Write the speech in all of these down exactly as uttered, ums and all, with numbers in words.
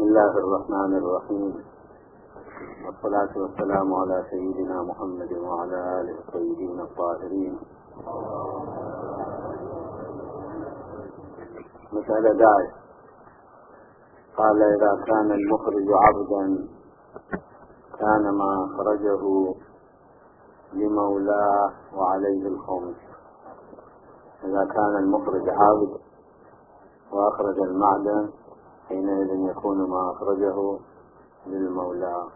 الله الرحمن الرحيم، والصلاة والسلام على سيدنا محمد وعلى آله الطيبين الطاهرين. مسألة داعي قال: إذا كان المخرج عبدا كان ما أخرجه لمولاه وعليه الخمس. إذا كان المخرج عبد وأخرج المعدن حينئذ يكون ما أخرجه للمولى.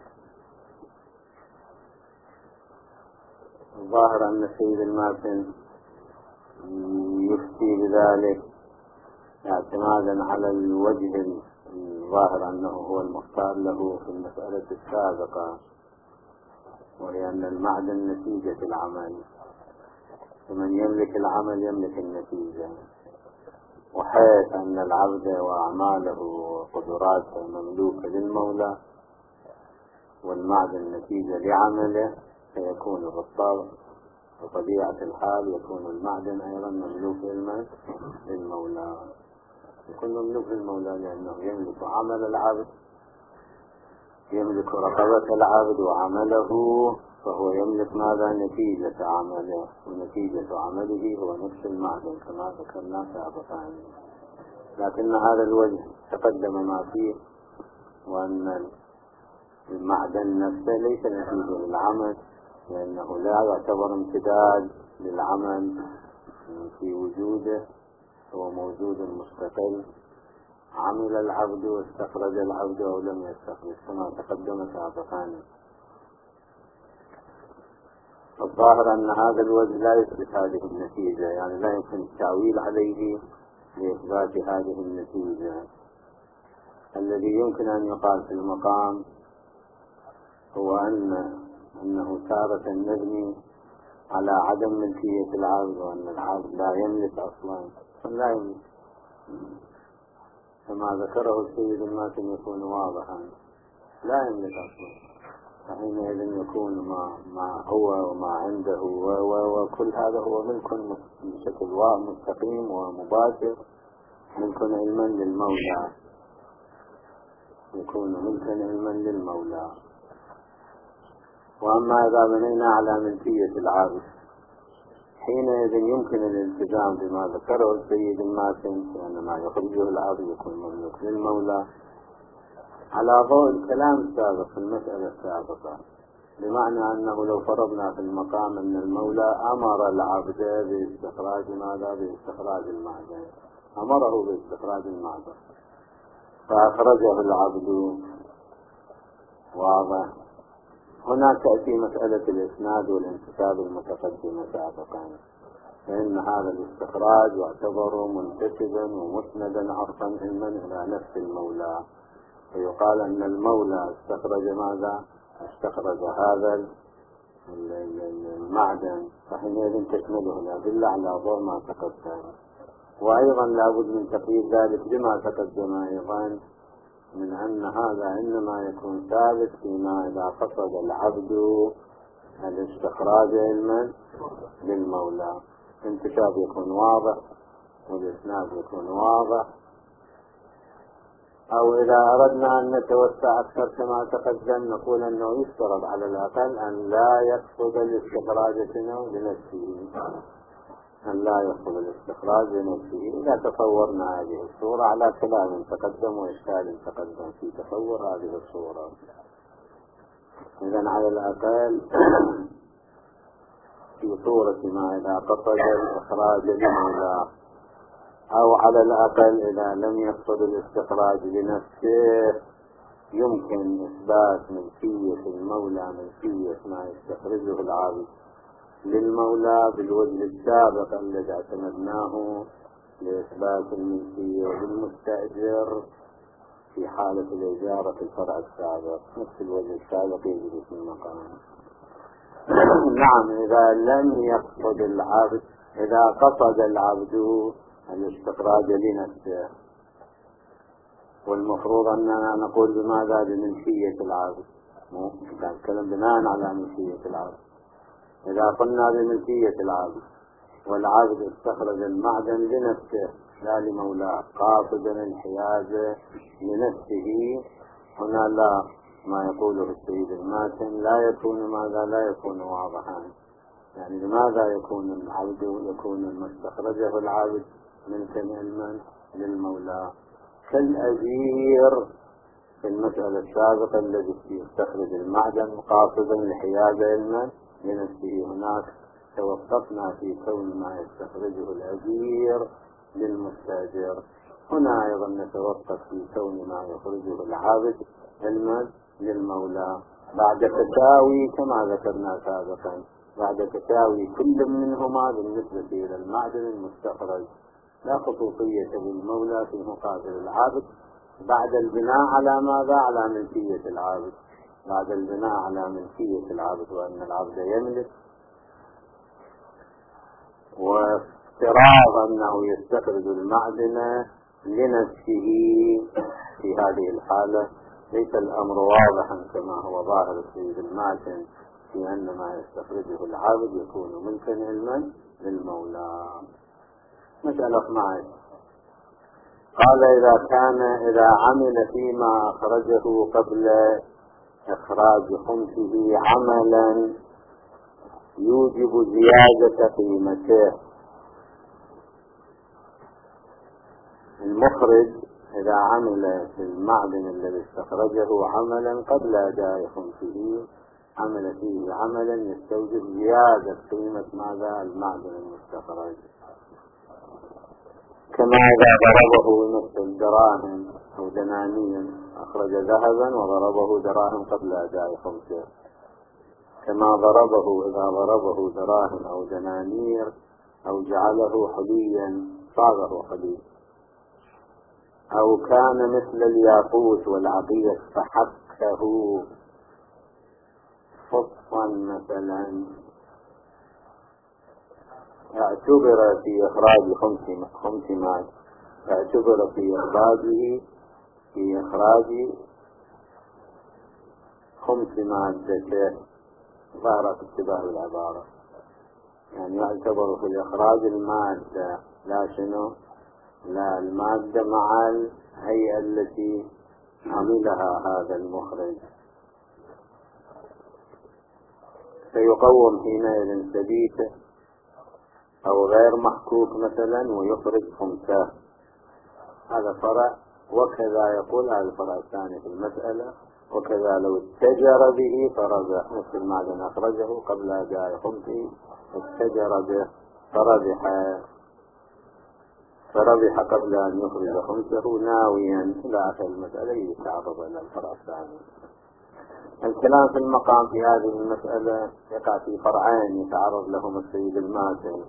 الظاهر أن السيد الماتن يفتي بذلك اعتمادا على الوجه الظاهر أنه هو المختار له في المسألة السابقة، وهي أن المعدن نتيجة العمل، ومن يملك العمل يملك النتيجة، وحيث أن العبد وأعماله وقدراته مملوكة للمولى والمعدن نتيجة لعمله، فيكون بالطبع بطبيعة الحال يكون المعدن أيضا مملوك للمولى، يكون مملوك للمولى لأنه يملك عمل العبد، يملك رقبة العبد وعمله، فهو يملك ماذا؟ نتيجة عمله، ونتيجة عمله هو نفس المعدن كما ذكرنا سابقا. لكن هذا الوجه تقدم ما فيه، وأن المعدن نفسه ليس نتيجة للعمل، لأنه لا يعتبر امتداد للعمل في وجوده، هو موجود مستقل، عمل العبد واستخرج العبد أو لم يستخرج كما تقدم سابقا. الظاهر أن هذا الوجه لا يثبت هذه النتيجة، يعني لا يمكن التعويل عليه لإثبات هذه النتيجة. الذي يمكن أن يقال في المقام هو أن أنه تارة نبني على عدم ملكية العبد، وأن العبد لا يملك أصلا، لا يملك كما ذكره السيد الماتن يكون واضحا، لا يملك أصلا، فحينئذ يكون ما, ما هو وما عنده وكل هذا هو ملك بشكل مستقيم ومباشر، ملك علما للمولى، يكون ملكا علما للمولى. وأما إذا بنينا على ملكية العبد حينئذ يمكن الالتزام بما ذكره السيد الماتن، لأن ما يخرجه العبد يكون مملوك للمولى على ضوء الكلام السابق في المسألة السابقة، بمعنى أنه لو فرضنا في المقام أن المولى أمر العبد باستخراج ماذا؟ باستخراج المعدن، أمره باستخراج المعدن فأخرجه العبد، واضح. هنا تأتي مسألة الإسناد والانتساب المتقدمة سابقا، فإن هذا الاستخراج يعتبر منتسبا ومسندا عرفا علما إلى نفس المولى، ويقال أن المولى استخرج ماذا؟ استخرج هذا المعدن، فحينئذ تشمله الأدلة على ضوء ما تقدم. وأيضا لابد من تقييد ذلك بما تقدم أيضا من أن هذا إنما يكون ثابت فيما إذا قصد العبد الاستخراج علما للمولى، الانتساب يكون واضح والإسناد يكون واضح. أو إذا أردنا أن نتوسع أكثر كما تقدم نقول أنه يفترض على الأقل أن لا يقصد الاستخراج لنفسه، أن لا يقصد الاستخراج لنفسه. إذا تصورنا هذه الصورة على كلام تقدم وإشكال تقدم في تصور هذه الصورة، إذن على الأقل في صورة ما إذا قصد الاستخراج لمولاه، أو على الأقل إذا لم يقصد الاستخراج لنفسه يمكن إثبات ملكية المولى، ملكية ما يستخرجه العبد للمولى بالوجه السابق الذي اعتمدناه لإثبات الملكية للمستأجر في حالة الإجارة في الفرع السابق، نفس الوجه السابق يجري في المقام. نعم، إذا لم يقصد العبد، إذا قصد العبد الاستخراج لنفسه، والمفروض أننا نقول بماذا؟ بملكية العبد، نتكلم بناء على ملكية العبد. إذا قلنا بملكية العبد والعبد استخرج المعدن لنفسه لا لمولاه قاصدا الحيازة لنفسه، هنا لا، ما يقوله السيد الماتن لا يكون ماذا لا يكون واضحا. يعني لماذا يكون العبد يكون المستخرجه العبد ملكا علما للمولى كالأجير في المسألة السابقة الذي يستخرج المعدن قاصدا لحيازة علما لنفسه. هناك توقفنا في كون ما يستخرجه الأجير للمستأجر، هنا أيضا نتوقف في كون ما يخرجه العابد علما للمولى بعد تساوي كما ذكرنا سابقا، بعد تساوي كل منهما بالنسبة إلى المعدن المستخرج، لا خصوصية للمولى في مقابل العابد بعد البناء على ماذا؟ على ملكية العابد، بعد البناء على ملكية العابد وأن العبد يملك، وافتراض أنه يستخرج المعدن لنفسه. في هذه الحالة ليس الأمر واضحا كما هو ظاهر السيد الماتن في أن ما يستخرجه العابد يكون ملكا علما للمولى. مسألة اثنتا عشرة قال إذا كان إذا عمل فيما أخرجه قبل إخراج خمسه عملا يوجب زيادة قيمته. المخرج إذا عمل في المعدن الذي استخرجه عملا قبل أداء خمسه عمل فيه عملا يستوجب زيادة قيمة ماذا؟ المعدن المستخرج، كما إذا ضربه مثل دراهم أو دنانير، أخرج ذهبا وضربه دراهم قبل أداء خمسه، كما ضربه إذا ضربه دراهم أو دنانير أو جعله حليا صاغه حلي، أو كان مثل الياقوت والعقيق فحكه فصا مثلا، اعتبر في إخراج خمس خمس مال اعتبر في إخراجه في إخراج خمس مادته، ظهرت اشتباه العبارة، يعني يعتبر في الإخراج المادة لا شنو؟ لا المادة مع الهيئة التي عملها هذا المخرج، سيقوم حينئذ سبيته أو غير محكوك مثلا ويخرج خمسة. هذا فرع، وكذا يقول هذا الفرع الثاني في المسألة، وكذا لو اتجر به فربح، مثل المعدن أخرجه قبل أداء خمسه اتجر به فربح فربح قبل أن يخرج خمسه ناويا إلى آخر المسألة يتعرض إلى الفرع الثاني. الكلام في المقام في هذه المسألة يقع في فرعين يتعرض لهم السيد الماتن.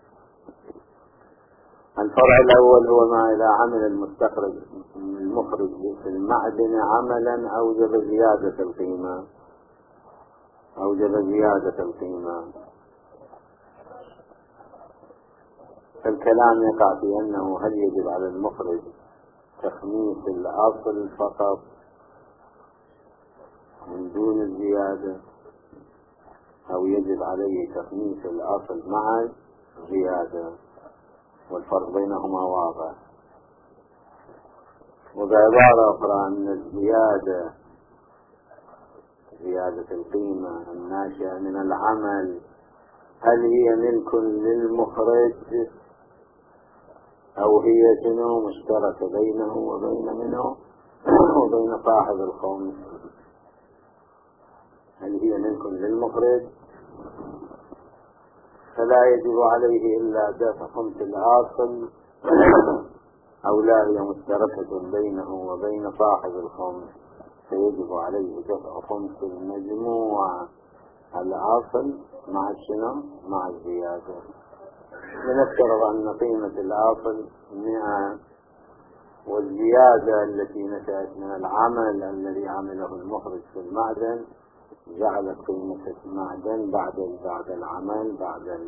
الفرع الأول هو ما إذا عمل المستخرج المخرج في المعدن عملا أوجب زيادة القيمة أوجب زيادة القيمة الكلام يقع في أنه هل يجب على المخرج تخميس الأصل فقط من دون الزيادة، أو يجب عليه تخميس الأصل مع الزيادة، والفرق بينهما واضح. وبعبارة أخرى أن الزيادة زيادة القيمة الناشئة من العمل هل هي ملك للمخرج أو هي شنو مشتركة بينه وبين منه وبين صاحب الخمس؟ هل هي ملك للمخرج فلا يجب عليه إلا دفع خمس الأصل، أو لا هي مشتركة بينه وبين صاحب الخمس فيجب عليه دفع خمس المجموع الأصل مع الشنو مع الزيادة. لنفترض أن قيمة الأصل مئة والزيادة التي نشأت من العمل الذي عمله المخرج في المعدن جعلت قيمة المعدن بعد بعد العمل بعد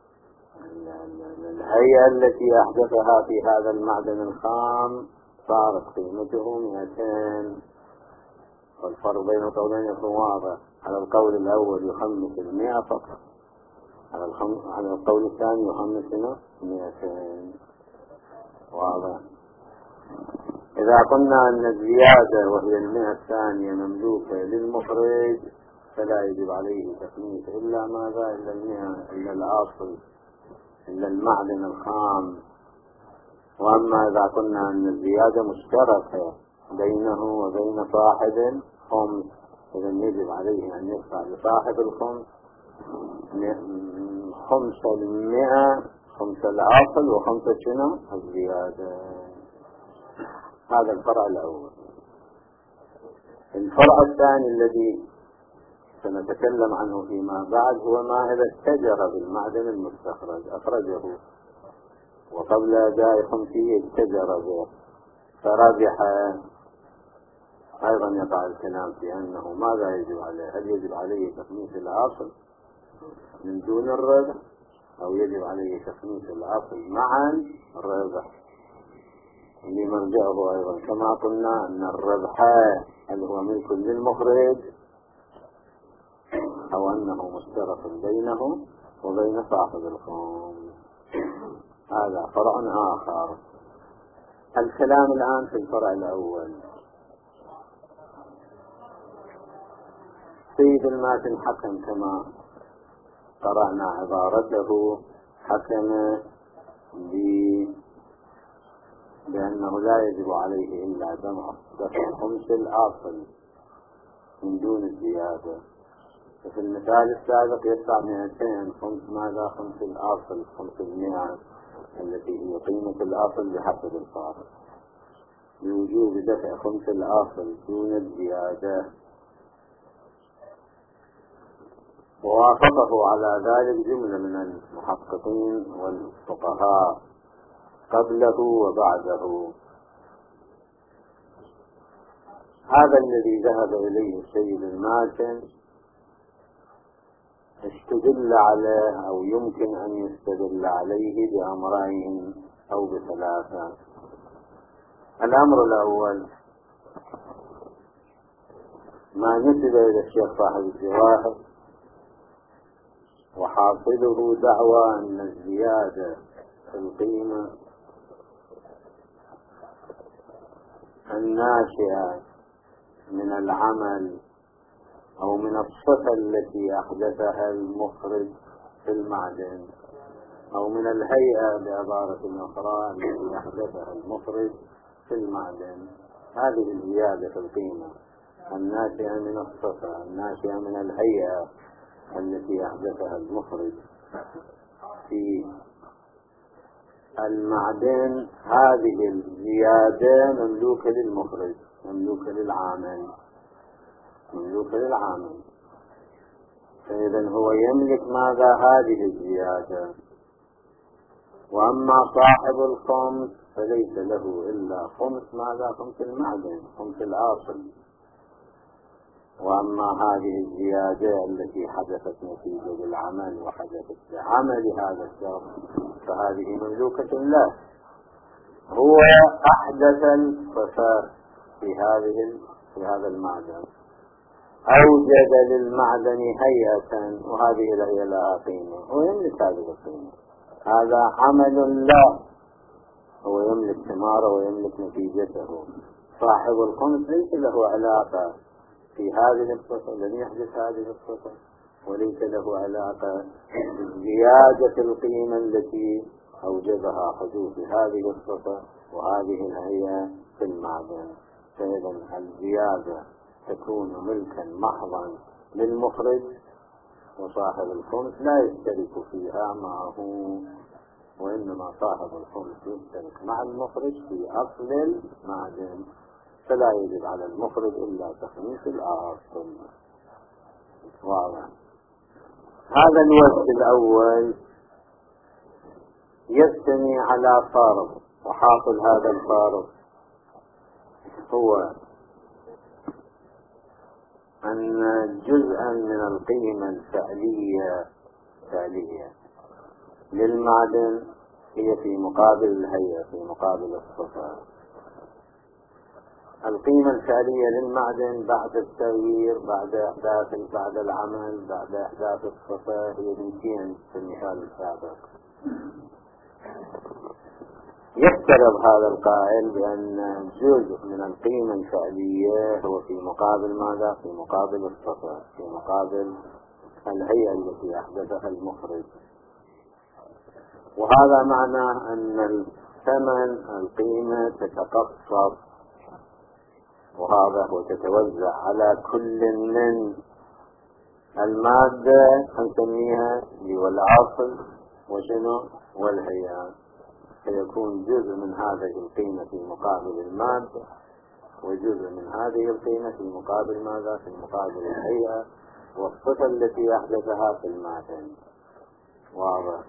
الهيئة التي أحدثها في هذا المعدن الخام صارت قيمته مئتين. والفرق بين القولين يكون واضح. على القول الأول يخمس المئة فقط، على, على القول الثاني يخمس مئتين. واضح. إذا قلنا أن الزيادة وهي المئة الثانية مملوكة للمخرج فلا يجب عليه تخميس إلا ماذا؟ إلا المئة، إلا الأصل، إلا المعدن الخام. وأما إذا قلنا أن الزيادة مشتركة بينه وبين صاحب الخمس إذا يجب عليه أن يدفع لصاحب الخمس خمس المئة، خمس الأصل وخمسة شنو؟ الزيادة. هذا الفرع الأول. الفرع الثاني الذي سنتكلم عنه فيما بعد هو ما إذا اتجر بالمعدن المستخرج، أخرجه وقبل أداء خمسه اتجر به فربح، أيضا يقع الكلام في أنه ماذا يجب عليه؟ هل يجب عليه تخميس الأصل من دون الربح أو يجب عليه تخميس الأصل مع الربح؟ اللي مرجعه أيضا كما قلنا أن الربح هل هو ملك للمخرج أو أنه مشترك بينه وبين صاحب الخمس. هذا فرع آخر. الكلام الآن في الفرع الأول. سيد الماتن حكم كما قرأنا عبارته، حكم بأنه لا يجب عليه إلا دفع خمس الأصل من دون الزيادة. وفي المثال السابق يدفع مئتين، خمس ماذا؟ خمس الأصل، خمس المئة التي هي قيمة الأصل بحسب الفارق، بوجوب دفع خمس الأصل دون الزيادة. ووافقه على ذلك جملة من المحققين والفقهاء قبله وبعده. هذا الذي ذهب إليه السيد الماتن استدل عليه أو يمكن أن يستدل عليه بأمرين أو بثلاثة. الأمر الأول ما نسب إلى الشيخ صاحب الجواهر وحاصله دعوى أن الزيادة في القيمة الناشئة من العمل أو من الصفة التي أحدثها المخرج في المعدن أو من الهيئة بعبارة أخرى التي أحدثها المخرج في المعدن، هذه الزيادة في القيمة الناشئة من الصفة الناشئة من الهيئة التي أحدثها المخرج في المعدن، هذه الزيادة مملوكة للمخرج، مملوكة للعامل، مملوكة للعامل. فإذا هو يملك ماذا؟ هذه الزيادة. وأما صاحب الخمس فليس له إلا خمس ماذا؟ خمس المعدن، خمس الأصل. وأما هذه الزيادة التي حدثت نتيجة للعمل وحدثت بعمل هذا الشخص فهذه مملوكة له. هو أحدث الصفات في هذه في هذا المعدن، أوجد للمعدن هيئة وهذه الهيئة لها قيمة، هو يملك هذه القيمة، هذا عمل له، هو يملك ثماره ويملك نتيجته. صاحب الخمس ليس له علاقة في هذه الصفة، لم يحدث هذه الصفة، وليس له علاقة بزيادة القيمة التي أوجبها حدوث هذه الصفة وهذه الهيئة في المعدن. فإذا الزيادة تكون ملكا محضا للمخرج، وصاحب الخمس لا يشترك فيها معه، وإنما صاحب الخمس يشترك مع المخرج في أصل المعدن، فلا يجب على المخرج إلا تخميس الأصل. واضح. هذا الوجه الأول يجتمع على فارق، وحاصل هذا الفارق هو أن جزءا من القيمة الفعلية فعلية للمعدن هي في مقابل الهيئة، في مقابل الصفة. القيمة الفعلية للمعدن بعد التغيير، بعد إحداث، بعد العمل، بعد إحداث الصفة هي مئتين في المثال السابق. يفترض هذا القائل بأن جزء من القيمة الفعلية هو في مقابل ماذا؟ في مقابل الصفة، في مقابل الهيئة التي أحدثها المخرج. وهذا معناه أن الثمن القيمة تتقصر، وهذا هو تتوزع على كل من المادة نسميها والعصل وشنو والهيئة، فيكون جزء من هذه القيمة في مقابل المادة، وجزء من هذه القيمة في مقابل ماذا؟ في مقابل الهيئة والصفة التي أحدثها في المادة. واضح؟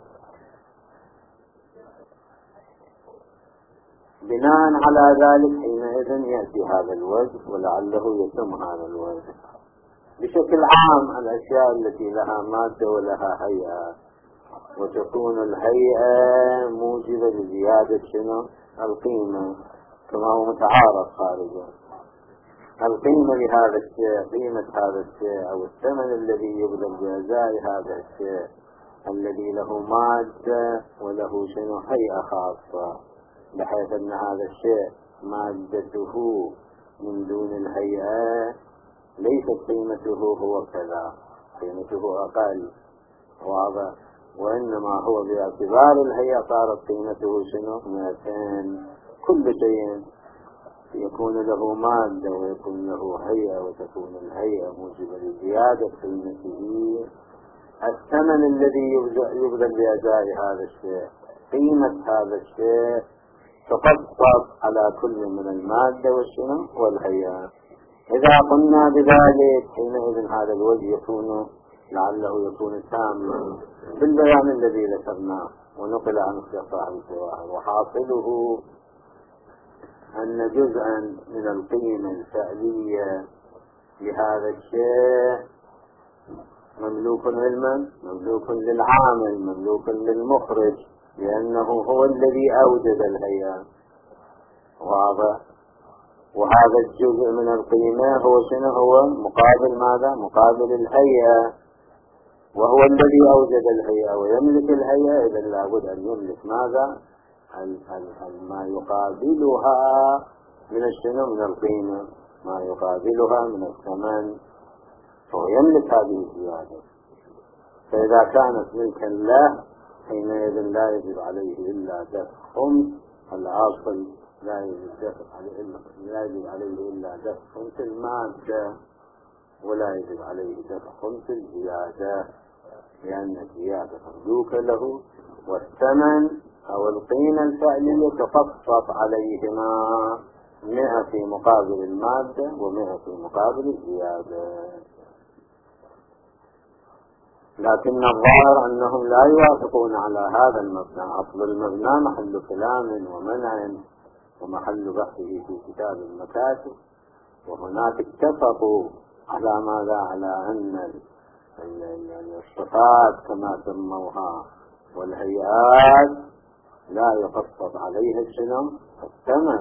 بناء على ذلك حينئذ يأتي هذا الوجه، ولعله يتم هذا الوجه. بشكل عام الأشياء التي لها مادة ولها هيئة، وتكون الهيئة موجبة لزيادة شنو؟ القيمة، كما هو متعارف خارجا. القيمة لهذا الشيء، قيمة هذا الشيء أو الثمن الذي يبذل بأزاء هذا الشيء الذي له مادة وله شنو؟ هيئة خاصة، بحيث أن هذا الشيء مادته من دون الهيئة ليست قيمته هو كذا، قيمته أقل. واضح؟ وإنما هو باعتبار الهيئة صارت قيمته شنو؟ مئتين. كل شيء يكون له مادة ويكون له هيئة، وتكون الهيئة موجبة لزيادة قيمته. الثمن الذي يبذل بأداء هذا الشيء، قيمة هذا الشيء تقصر على كل من المادة والشنو والهيئة. إذا قلنا بذلك حينئذ هذا الوجه يكون لعله يكون تاما بالبيان الذي ذكرناه ونقل عن صاحب الجواهر. وحاصله أن جزءا من القيمة الفعلية لهذا الشيء مملوك للمن؟ مملوك للعامل، مملوك للمخرج، لأنه هو الذي أوجد الهيئة. واضح؟ وهذا الجزء من القيمة هو شنو؟ هو مقابل ماذا؟ مقابل الهيئة، وهو الذي أوجد الهيئة ويملك الهيئة. إذا لابد أن يملك ماذا؟ ما يقابلها من الشنو؟ من القيمة، ما يقابلها من الثمن، فهو يملك هذه الزيادة. فإذا كانت ملكا له حينئذ لا يجب عليه إلا دفع خمس الأصل، لا يجب دفع عليه إلا لا يجب عليه إلا دفع خمس المادة، ولا يجب عليه دفع خمس الزيادة، لأن الزيادة مملوكة له، والثمن أو القيمة الفعلية تخصص عليهما مئة في مقابل المادة ومئة في مقابل الزيادة. لكن الظاهر أنهم لا يوافقون على هذا المبنى. أصل المبنى محل كلام ومنع ومحل بحثه في كتاب المكاتب، وهناك اتفقوا على ماذا؟ على أن الصفات كما سموها والهيئات لا يخصص عليها الشنو؟ الثمن.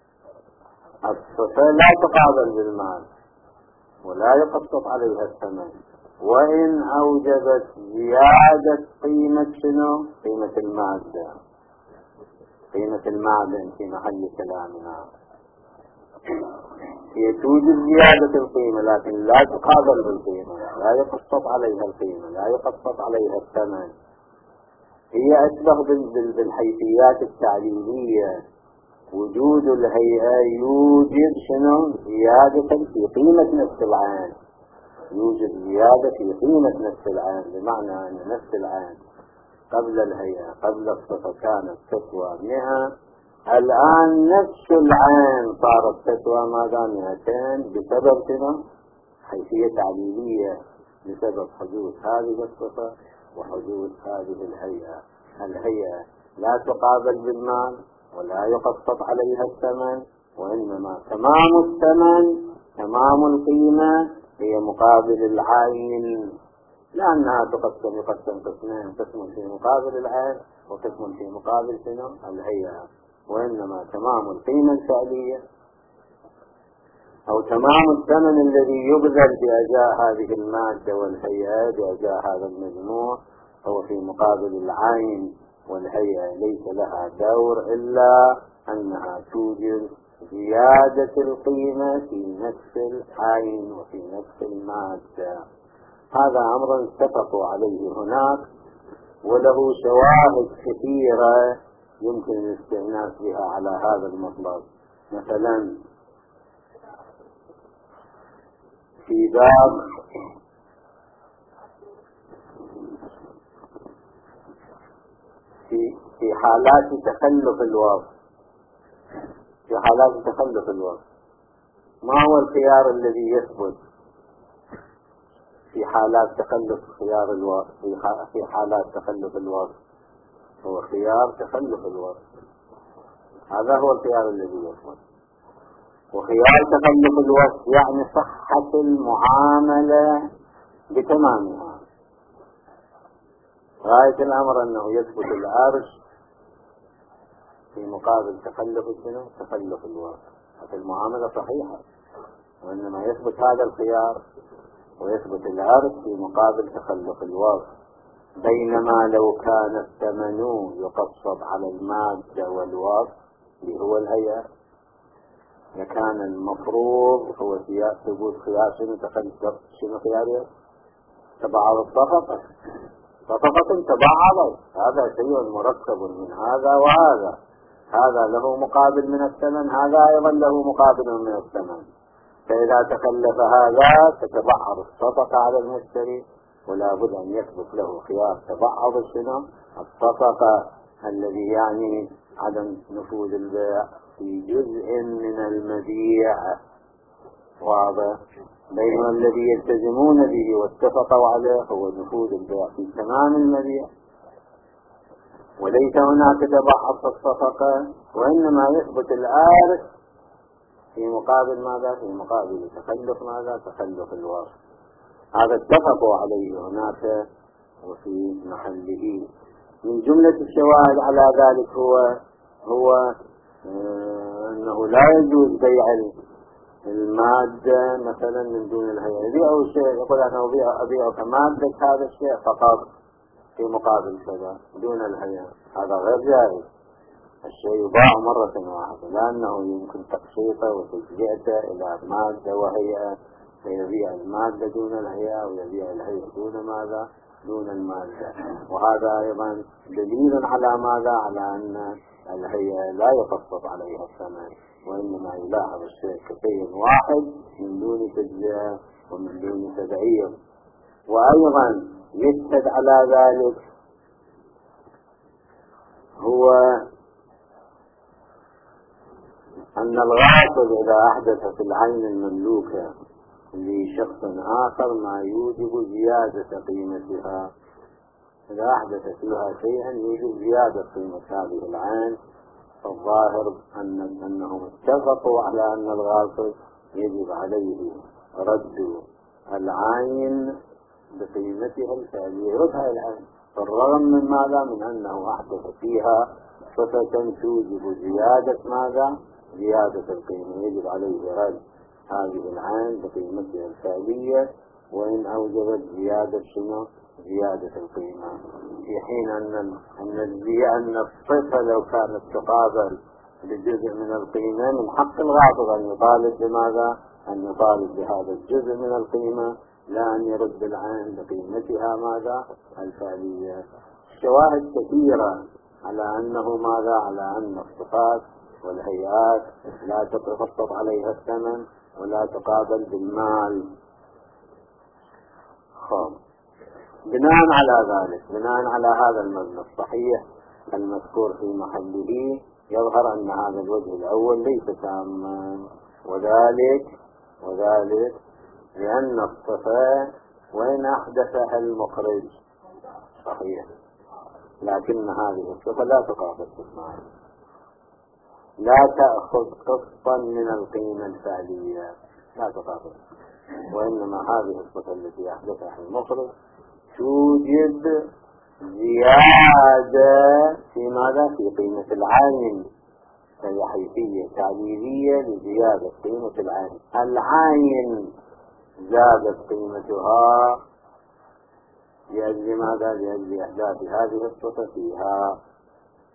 الصفة لا تقابل بالمال ولا يخصص عليها الثمن، وإن أوجبت زيادة قيمة شنو؟ قيمة المادة، قيمة المعدن في محل كلامنا. هي توجد زيادة القيمة لكن لا تقابل بالقيمة، لا يخصص عليها القيمة، لا يخصص عليها الثمن. هي أشبه بالحيثيات التعليلية. وجود الهيئة يوجد شنو؟ زيادة في قيمة نفس العين، يوجد زيادة في قيمة نفس العين، بمعنى أن نفس العين قبل الهيئة قبل الصفة كانت تسوى مئة، الآن نفس العين صارت تسوى ماذا؟ مئتين، بسبب شنو؟ حيثية تعليلية، بسبب حدوث هذه الصفة وحدوث هذه الهيئة. الهيئة لا تقابل بالمال ولا يخصص عليها الثمن، وإنما تمام الثمن تمام القيمة هي مقابل العين، لأنها تقسم يقسم قسمين، قسم في مقابل العين وقسم في مقابل شنو؟ الهيئة. وإنما تمام القيمة الفعلية أو تمام الثمن الذي يبذل بأجاء هذه المادة والهيئة بأجاء هذا المجموع هو في مقابل العين والهيئة ليس لها دور إلا أنها توجد زيادة القيمة في نفس العين وفي نفس المادة. هذا أمر اتفقوا عليه هناك، وله شواهد كثيرة يمكن الاستئناس بها على هذا المطلب. مثلا في باب في في حالات تخلف الوصف، في حالات تخلف الوصف ما هو الخيار الذي يثبت في حالات تخلف خيار الوصف؟ في حالات تخلف الوصف هو خيار تخلف الوصف، هذا هو الخيار الذي يثبت. وخيار تخلف الوصف يعني صحة المعاملة بتمامها. غاية الأمر أنه يثبت العرش في مقابل تخلف الشنو؟ تخلف الوصف، حتى المعاملة صحيحة، وإنما يثبت هذا الخيار ويثبت العرش في مقابل تخلف الوصف. بينما لو كان الثمن يقصد على المادة والوصف اللي هو الهيئة، لكان المفروض هو ثبوت خيار شنو؟ تخلف شنو خياره؟ تبعض الصفقة، صفقة تبعضت، هذا شيء مركب من هذا وهذا، هذا له مقابل من الثمن، هذا أيضا له مقابل من الثمن. فإذا تخلف هذا تتبعض الصفقة على المشتري، ولا بد أن يثبت له خيار تبعض شنو؟ الصفقة، الذي يعني عدم نفوذ البيع في جزء من المبيع، واضح؟ بينما الذي يلتزمون به واتفقوا عليه هو نفوذ البيع في تمام المبيع، وليس هناك تبعض الصفقة، وإنما يثبت العارف في مقابل ماذا؟ في مقابل تخلف ماذا؟ تخلف الوصف. هذا اتفقوا عليه هناك وفي محله. من جملة الشواهد على ذلك هو هو آه أنه لا يجوز بيع المادة مثلا من دون الهيئة. يبيع شيء يقول أنا أبيع أبيع كمادة هذا الشيء فقط في مقابل كذا دون الهيئة، هذا غير جائز. الشيء يباع مرة واحدة، لأنه يمكن تقسيطه وتجزئته إلى مادة وهيئة، فيبيع المادة دون الهيئة ويبيع الهيئة دون ماذا؟ دون المادة. وهذا أيضا دليل على ماذا؟ على أن الهيئة لا يخفف عليها الثمن، وإنما يلاحظ الشيء كشيء واحد من دون تجزئة ومن دون تبعير. وأيضا يشهد على ذلك هو أن الغاصب إذا أحدث في العين المملوكة لشخص آخر ما يوجب زيادة قيمتها، إذا أحدث فيها شيئا يوجب زيادة قيمة هذه العين، فالظاهر أن أنهم اتفقوا على أن الغاصب يجب عليه رد العين بقيمتها الفعلية، يردها العين، بالرغم من ماذا؟ من أنه أحدث فيها صفة توجب زيادة ماذا؟ زيادة القيمة، يجب عليه رد هذه العين بقيمتها الفعلية، وإن أوجبت زيادة شنو؟ زيادة القيمة. في حين أن أن أن الصفة لو كانت تقابل بجزء من القيمة من حق الغاصب أن يطالب بماذا؟ أن يطالب بهذا الجزء من القيمة، لا أن يرد العين بقيمتها ماذا؟ الفعلية. شواهد كثيرة على أنه ماذا؟ على أن الصفات والهيئات لا تتفصل عليها الثمن ولا تقابل بالمال. خب. بناء على ذلك، بناء على هذا المبنى الصحيح المذكور في محله، يظهر أن هذا الوجه الأول ليس تاما، وذلك وذلك لأن الصفة وإن أحدثها المخرج صحيح، لكن هذه الصفة لا تقابل بالمال، لا تأخذ قسطا من القيمة الفعلية، لا تقابل، وإنما هذه الصفة التي أحدثها المخرج توجد زيادة في ماذا؟ في قيمة العين، فهي حيثية تعليلية لزيادة قيمة العين. العين زادت قيمتها لأجل ماذا؟ لأجل إحداث هذه الصفة فيها،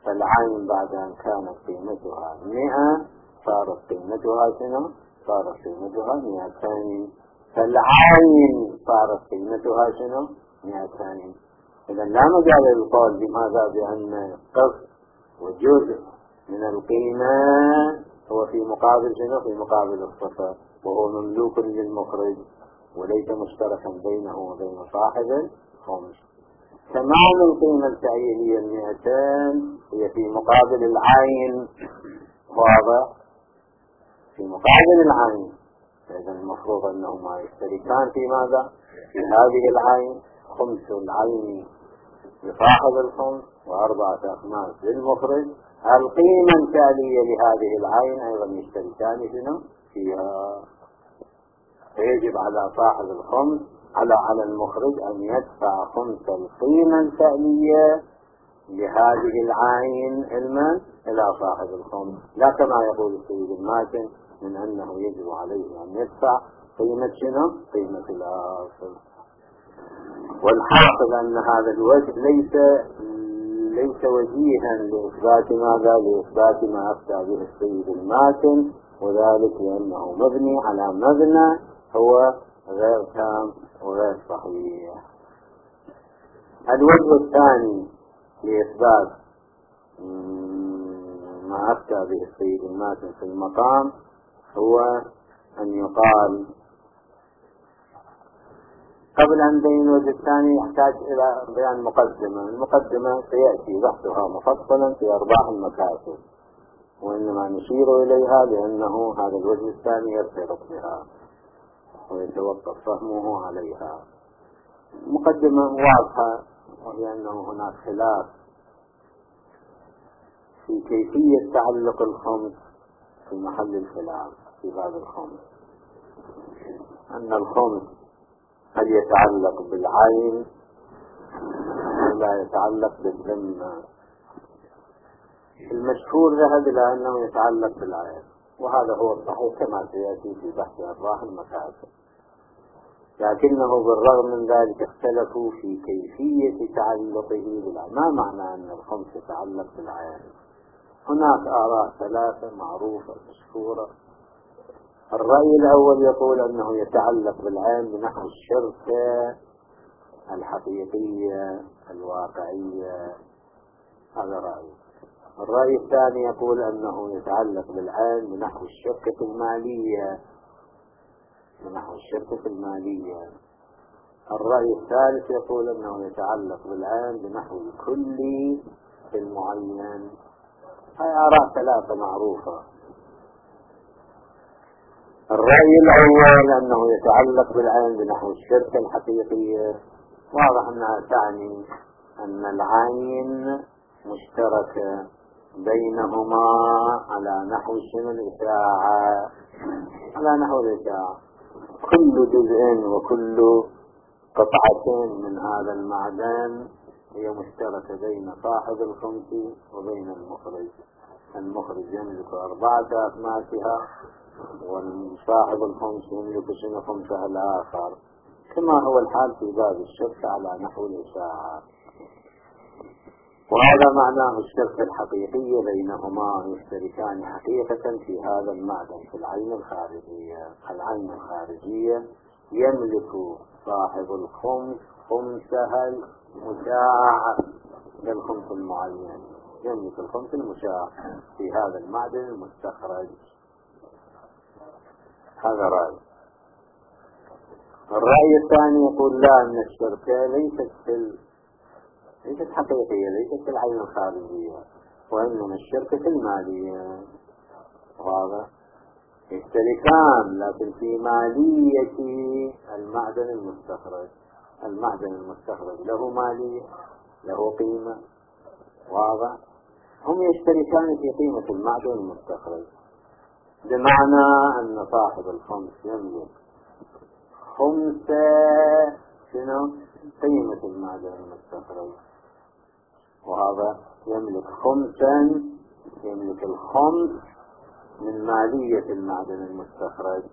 فالعين بعد أن كانت قيمتها مئة صارت قيمتها شنو؟ صارت قيمتها مئتين. فالعين صارت قيمتها شنو؟ مئتين. إذا لا مجال للقول بماذا؟ بأن قسط وجزء من القيمة هو في مقابل شنو؟ في مقابل الصفة، وهو مملوك للمخرج وليس مشتركا بينه وبين صاحب الخمس. تمام القيمة التعيينية المئتين هي في مقابل العين، واضح؟ في مقابل العين. فإذا المفروض أنهما يشتركان في ماذا؟ في هذه العين، خمس العين لصاحب الخمس وأربعة أخماس للمخرج. القيمة التالية لهذه العين أيضا يشتركان شنو؟ فيها. فيجب على صاحب الخمس على على المخرج أن يدفع خمس القيمة التالية لهذه العين علما إلى صاحب الخمس، لا كما يقول السيد الماتن من أنه يجب عليه أن يدفع قيمة شنو؟ قيمة الأصل. والحاصل أن هذا الوجه ليس ليس وجيها لإثبات ماذا؟ لإثبات ما أفتى به السيد الماتن، وذلك لأنه مبني على مبنى هو غير تام وغير صحيح. الوجه الثاني لإثبات ما أفتى به السيد الماتن في المقام هو أن يقال قبل أن بين الوجه الثاني يحتاج إلى بيان مقدمة. المقدمة سيأتي بحثها مفصلا في أرباح المكاسب، وإنما نشير إليها لأنه هذا الوجه الثاني يرتبط بها ويتوقف فهمه عليها. مقدمة واضحة، وهي أنه هناك خلاف في كيفية تعلق الخمس في محل الخلاف في باب الخمس، أن الخمس هل يتعلق بالعين أو لا يتعلق بالذمة. المشهور ذهب إلى أنه يتعلق بالعين، وهذا هو الصحيح كما سيأتي في بحث أرباح المكاسب، لكنه بالرغم من ذلك اختلفوا في كيفية تعلقه بالعين. ما معنى أن الخمس يتعلق بالعين؟ هناك آراء ثلاثة معروفة مشهورة. الرأي الأول يقول أنه يتعلق بالعين بنحو الشركة الحقيقية الواقعية، هذا رأي. الرأي الثاني يقول أنه يتعلق بالعين بنحو الشركة المالية بنحو الشركة المالية. الرأي الثالث يقول أنه يتعلق بالعين بنحو الكل المعين. هاي آراء ثلاثة معروفة. الرأي الأول أنه يتعلق بالعين بنحو الشركة الحقيقية، واضح أنها تعني أن العين مشتركة بينهما على نحو شنو؟ الإشاعة، على نحو الإشاعة. كل جزء وكل قطعة من هذا المعدن هي مشتركة بين صاحب الخمس وبين المخرج. المخرج يملك أربعة أخماسها، وصاحب الخمس يملك شنو؟ خمسها الآخر، كما هو الحال في باب الشركة على نحو الإشاعة. وهذا معناه الشركة الحقيقية بينهما، يشتركان حقيقة في هذا المعدن في العين الخارجية. العين الخارجية يملك صاحب الخمس خمسها المشاع للخمس المعين، يملك الخمس المشاع في هذا المعدن المستخرج. هذا رأي. الرأي الثاني يقول لا، أن الشركة ليست في ليست حقيقية، ليست في العين الخارجية، وإنما الشركة المالية. وهذا يشتركان لكن في مالية المعدن المستخرج. المعدن المستخرج له مالية، له قيمة، واضح. هم يشتركان في قيمة المعدن المستخرج، بمعنى أن صاحب الخمس يملك خمس شنو؟ قيمة المعدن المستخرج، وهذا يملك خمسا، يملك الخمس من مالية المعدن المستخرج.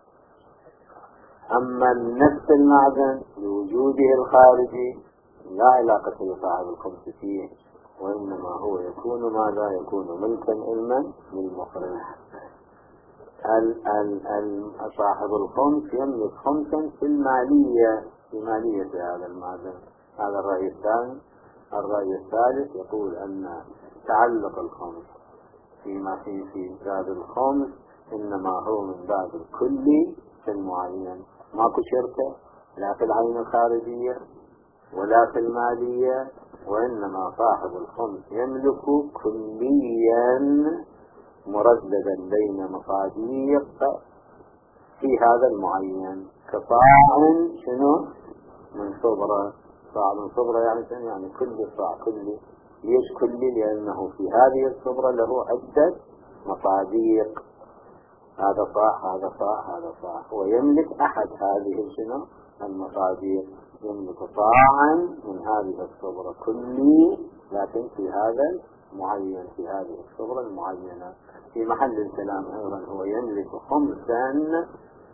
أما نفس المعدن لوجوده الخارجي لا علاقة لصاحب الخمس فيه، وإنما هو يكون ماذا؟ يكون ملكا علما للمخرج. ال ال ال صاحب الخمس يملك خمسا في المالية، في مالية هذا المعدن. هذا الرأي الثاني. الرأي الثالث يقول أن تعلق الخمس فيما في في باب الخمس إنما هو من باب الكلي في المعين، ماكو شركة لا في العين الخارجية ولا في المالية، وإنما صاحب الخمس يملك كليا مرددا بين مصاديق في هذا المعين، كصاع شنو من صبرة. صاع من صبرة يعني شنو؟ يعني كل صاع كلي. ليش كلي؟ لأنه في هذه الصبرة له عدة مصاديق، هذا صاع هذا صاع هذا صاع، هو يملك أحد هذه شنو المصاديق، يملك صاعا من هذه الصبرة كلي، لكن في هذا معين، في هذه الصبرة المعينة. في محل الكلام أيضا هو يملك خمسا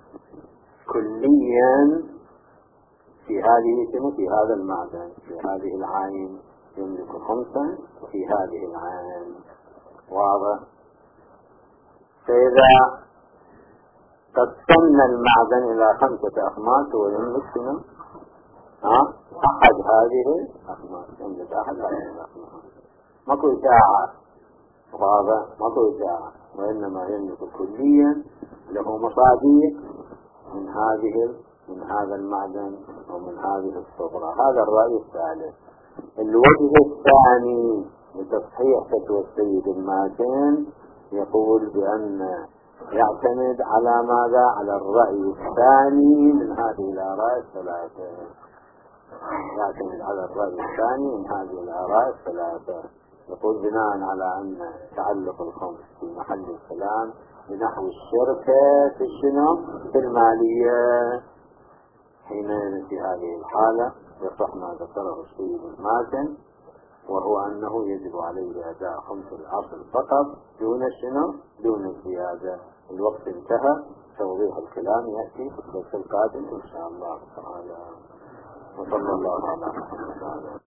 كليا في هذه شنو في هذا المعدن، في هذه العين يملك خمسا في هذه العين. واضح؟ فإذا قسمنا المعدن إلى خمسة أخماس ويملك شنو؟ ها؟ أحد هذه الأخماس، يملك أحد هذه الأخماس، ماكو إشاعة. واضح؟ ماكو إشاعة، وإنما يملك كليا له مصاديق من هذه من هذا المعدن ومن هذه الصغرى. هذا الرأي الثالث. الوجه الثاني لتصحيح فتوى السيد الماتن يقول بأن يعتمد على ماذا؟ على الرأي الثاني من هذه الآراء الثلاثة. يعتمد على الرأي الثاني من هذه الآراء الثلاثة. يقول بناء على أن تعلق الخمس في محل الكلام بنحو الشركة في شنو؟ في المالية، حينئذ في هذه الحالة يصح ما ذكره السيد الماتن، وهو أنه يجب عليه أداء خمس الأصل فقط دون شنو؟ دون الزيادة. الوقت انتهى، توضيح الكلام يأتي في الدرس القادم إن شاء الله تعالى. وصلى الله على محمد.